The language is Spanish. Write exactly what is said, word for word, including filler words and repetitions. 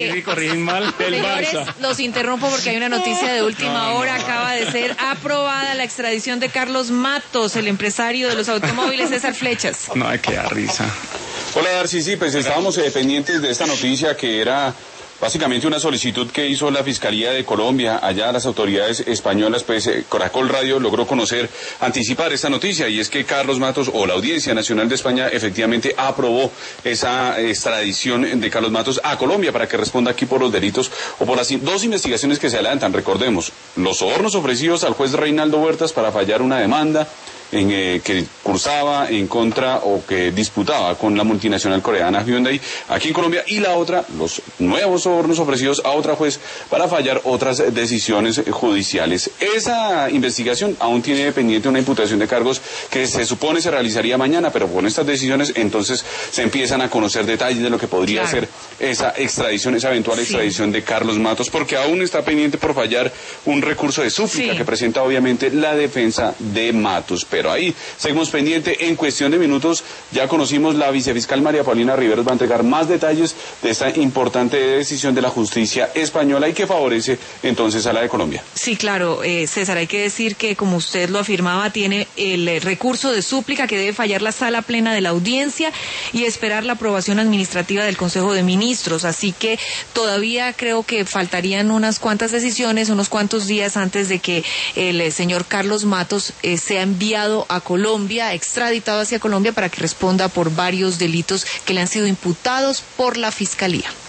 Y corrigen mal el Señores, Barça. los interrumpo porque hay una noticia de última No, hora. no. Acaba de ser aprobada la extradición de Carlos Matos, el empresario de los automóviles César Flechas. No, hay que dar risa. Hola, Darcy, sí, pues estábamos eh, pendientes de esta noticia que era básicamente una solicitud que hizo la Fiscalía de Colombia allá a las autoridades españolas. Pues eh, Caracol Radio logró conocer, anticipar esta noticia, y es que Carlos Matos, o la Audiencia Nacional de España, efectivamente aprobó esa extradición de Carlos Matos a Colombia para que responda aquí por los delitos o por las dos investigaciones que se adelantan. Recordemos, los sobornos ofrecidos al juez Reinaldo Huertas para fallar una demanda en, eh, que cursaba en contra o que disputaba con la multinacional coreana Hyundai aquí en Colombia, y la otra, los nuevos sobornos ofrecidos a otra juez para fallar otras decisiones judiciales. Esa investigación aún tiene pendiente una imputación de cargos que se supone se realizaría mañana, pero con estas decisiones entonces se empiezan a conocer detalles de lo que podría Claro. ser esa extradición, esa eventual Sí. extradición de Carlos Matos, porque aún está pendiente por fallar un recurso de súplica Sí. que presenta obviamente la defensa de Matos. Pero ahí seguimos pendiente. En cuestión de minutos ya conocimos, la vicefiscal María Paulina Riveros va a entregar más detalles de esta importante decisión de la justicia española y que favorece entonces a la de Colombia. Sí, claro, eh, César, hay que decir que, como usted lo afirmaba, tiene el eh, recurso de súplica que debe fallar la sala plena de la audiencia y esperar la aprobación administrativa del Consejo de Ministros. Así que todavía creo que faltarían unas cuantas decisiones, unos cuantos días antes de que el eh, señor Carlos Matos eh, sea enviado a Colombia, extraditado hacia Colombia, para que responda por varios delitos que le han sido imputados por la Fiscalía.